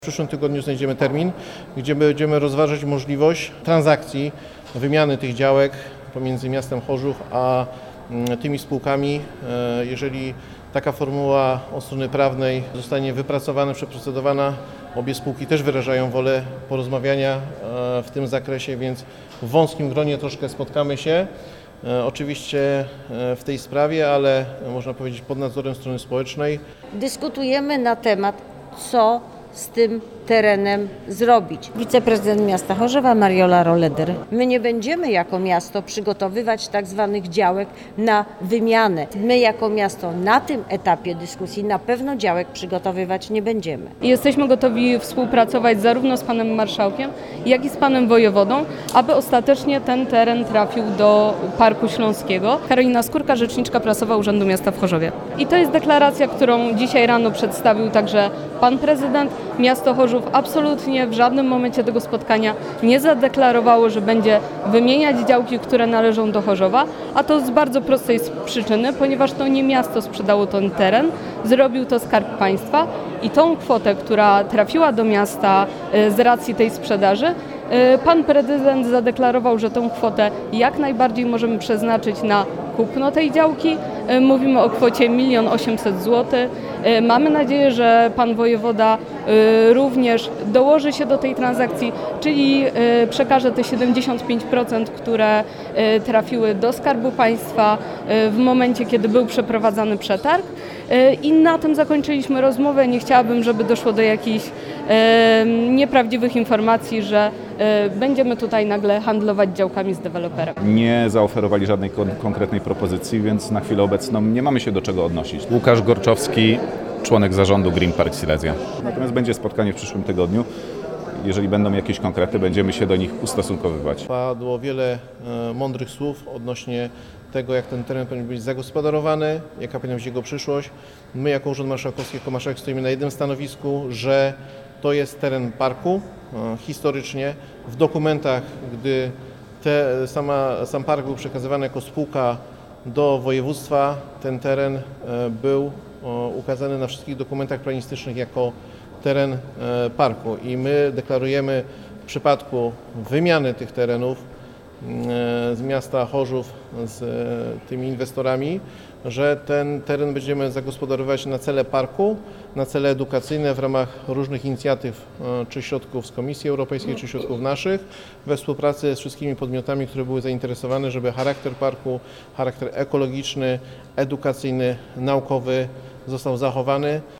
W przyszłym tygodniu znajdziemy termin, gdzie będziemy rozważać możliwość transakcji, wymiany tych działek pomiędzy miastem Chorzów a tymi spółkami. Jeżeli taka formuła od strony prawnej zostanie wypracowana, przeprocedowana, obie spółki też wyrażają wolę porozmawiania w tym zakresie, więc w wąskim gronie troszkę spotkamy się. Oczywiście w tej sprawie, ale można powiedzieć pod nadzorem strony społecznej. Dyskutujemy na temat, co z tym terenem zrobić. Wiceprezydent miasta Chorzowa Mariola Roleder. My nie będziemy jako miasto przygotowywać tak zwanych działek na wymianę. My jako miasto na tym etapie dyskusji na pewno działek przygotowywać nie będziemy. Jesteśmy gotowi współpracować zarówno z panem marszałkiem, jak i z panem wojewodą, aby ostatecznie ten teren trafił do Parku Śląskiego. Karolina Skórka, rzeczniczka prasowa Urzędu Miasta w Chorzowie. I to jest deklaracja, którą dzisiaj rano przedstawił także pan prezydent. Miasto Chorzów absolutnie w żadnym momencie tego spotkania nie zadeklarowało, że będzie wymieniać działki, które należą do Chorzowa, a to z bardzo prostej przyczyny, ponieważ to nie miasto sprzedało ten teren, zrobił to Skarb Państwa i tą kwotę, która trafiła do miasta z racji tej sprzedaży, pan prezydent zadeklarował, że tą kwotę jak najbardziej możemy przeznaczyć na kupno tej działki. Mówimy o kwocie 1 800 000 zł. Mamy nadzieję, że pan wojewoda również dołoży się do tej transakcji, czyli przekaże te 75%, które trafiły do Skarbu Państwa w momencie, kiedy był przeprowadzany przetarg. I na tym zakończyliśmy rozmowę. Nie chciałabym, żeby doszło do jakichś nieprawdziwych informacji, że będziemy tutaj nagle handlować działkami z deweloperem. Nie zaoferowali żadnej konkretnej propozycji, więc na chwilę obecną nie mamy się do czego odnosić. Łukasz Gorczowski, członek zarządu Green Park Silesia. Natomiast będzie spotkanie w przyszłym tygodniu. Jeżeli będą jakieś konkrety, będziemy się do nich ustosunkowywać. Padło wiele mądrych słów odnośnie tego, jak ten teren powinien być zagospodarowany, jaka powinna być jego przyszłość. My jako Urząd Marszałkowski, jako marszałek stoimy na jednym stanowisku, że to jest teren parku. Historycznie w dokumentach, gdy sam park był przekazywany jako spółka do województwa, ten teren był ukazany na wszystkich dokumentach planistycznych jako teren parku i my deklarujemy w przypadku wymiany tych terenów z miasta Chorzów z tymi inwestorami, że ten teren będziemy zagospodarowywać na cele parku, na cele edukacyjne w ramach różnych inicjatyw, czy środków z Komisji Europejskiej, czy środków naszych, we współpracy z wszystkimi podmiotami, które były zainteresowane, żeby charakter parku, charakter ekologiczny, edukacyjny, naukowy został zachowany.